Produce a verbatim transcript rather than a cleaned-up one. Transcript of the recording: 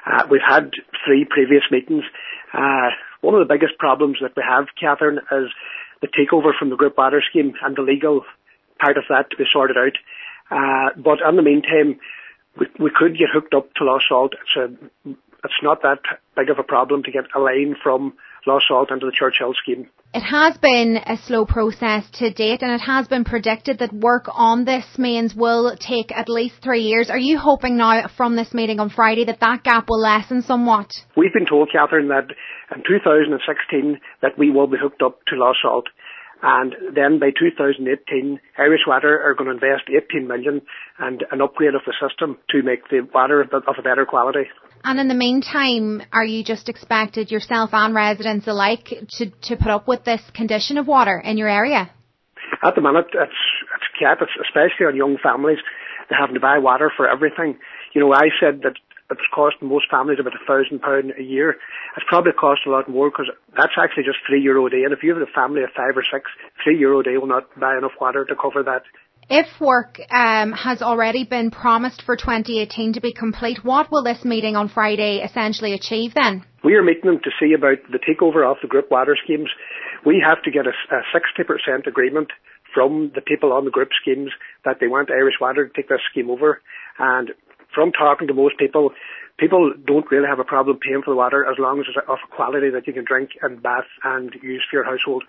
Uh, we've had three previous meetings. Uh, one of the biggest problems that we have, Catherine, is the takeover from the group water scheme and the legal part of that to be sorted out. Uh, but in the meantime, we, we could get hooked up to Lost Salt. It's, a, it's not that big of a problem to get a line from Lost Salt into the Churchill scheme. It has been a slow process to date, and it has been predicted that work on this mains will take at least three years. Are you hoping now from this meeting on Friday that that gap will lessen somewhat? We've been told, Catherine, that in two thousand sixteen that we will be hooked up to Lost Salt. And then by two thousand eighteen, Irish Water are going to invest eighteen million and an upgrade of the system to make the water of a better quality. And in the meantime, are you just expected, yourself and residents alike, to, to put up with this condition of water in your area? At the minute, it's, it's cat, it's especially on young families. They're having to buy water for everything. You know, I said that it's costing most families about a thousand pounds a year. It's probably cost a lot more because that's actually just three euro a day. And if you have a family of five or six, three euro a day will not buy enough water to cover that. If work um, has already been promised for twenty eighteen to be complete, what will this meeting on Friday essentially achieve then? We are meeting them to see about the takeover of the group water schemes. We have to get a, a sixty percent agreement from the people on the group schemes that they want Irish Water to take this scheme over. And from talking to most people, people don't really have a problem paying for the water as long as it's of quality that you can drink and bath and use for your household.